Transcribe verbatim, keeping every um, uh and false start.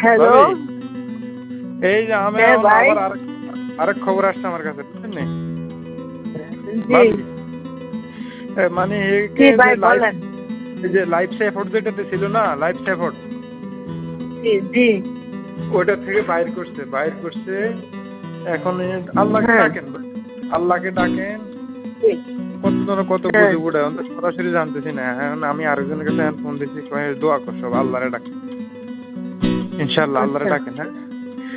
hello ভাবি এই যে আমি হ্যাঁ এখন ভাই আবার আরেক আরেক খবর আসছে আমার কাছে বুঝছেন নি জি ভাবি এ মানে জি একে যে ভাই লাইফ বলেন যে লাইফ সেফট যেটাতে ছিল না লাইফ সেফট জি জি ওইটা থেকে বাইর করছে বাইর করছে এখন এই আল্লাহকে হ্যাঁ ডাকেন আল্লাহকে ডাকেন জি কত জন কত হ্যাঁ গুজব উড়ায় আমি তো সরাসরি জানতেছি না এখন আমি আরেকজনের কাছে এখন ফোন দিচ্ছি কয়ে দোয়া করছো আল্লাহরে ডাকেন ইনশাআল্লাহ আল্লাহরে আচ্ছা ডাকেন হ্যাঁ